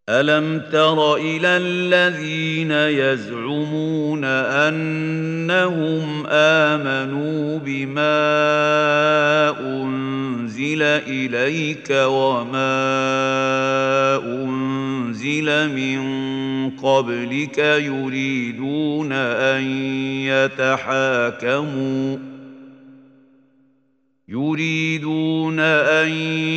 ألم تر إلى الذين يزعمون أنهم آمنوا بما أنزل إليك وما أنزل من قبلك يريدون أن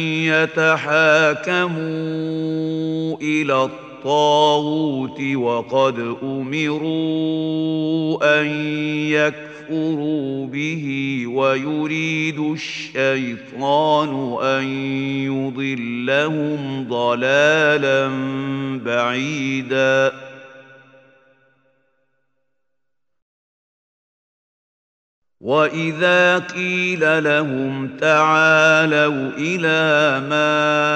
يتحاكموا إلى الطاغوت وقد أمروا أن يكفروا به ويريد الشيطان أن يضلهم ضلالا بعيدا وإذا قيل لهم تعالوا إلى ما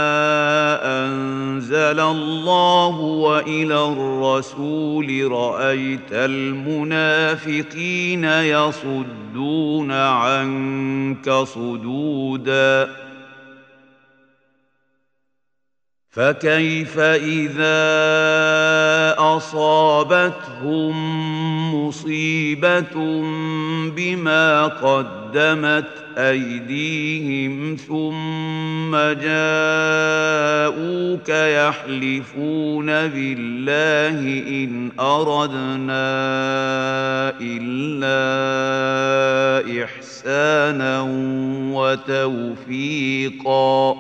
أنزل الله وإلى الرسول رأيت المنافقين يصدون عنك صدودا فكيف إذا أصابتهم مصيبة بما قدمت أيديهم ثم جاءوك يحلفون بالله إن أردنا إلا إحسانا وتوفيقا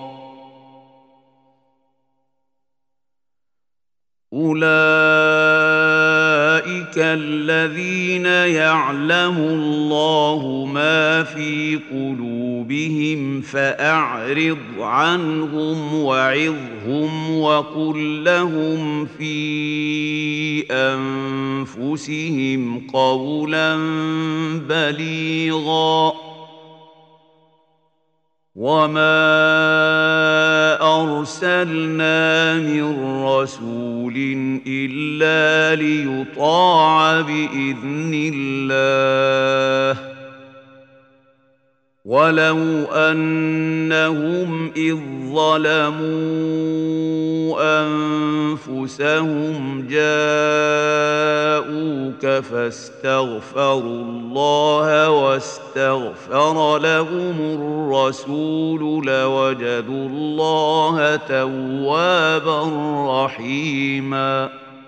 أولئك الذين يعلم الله ما في قلوبهم فأعرض عنهم وعظهم وقل لهم في أنفسهم قولا بليغا وما أرسلنا من رسول إلا ليطاع بإذن الله ولو أنهم إذ ظلموا أنفسهم جاءوك فاستغفروا الله واستغفر لهم الرسول لوجدوا الله توابا رحيما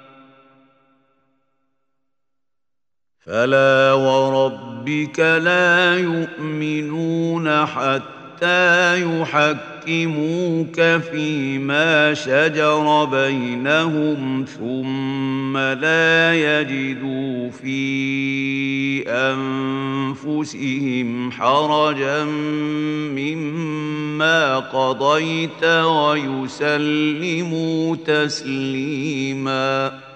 فلا وربك لا يؤمنون حتى يحكموك فيما شجر بينهم ثم لا يجدوا في أنفسهم حرجا مما قضيت ويسلموا تسليماً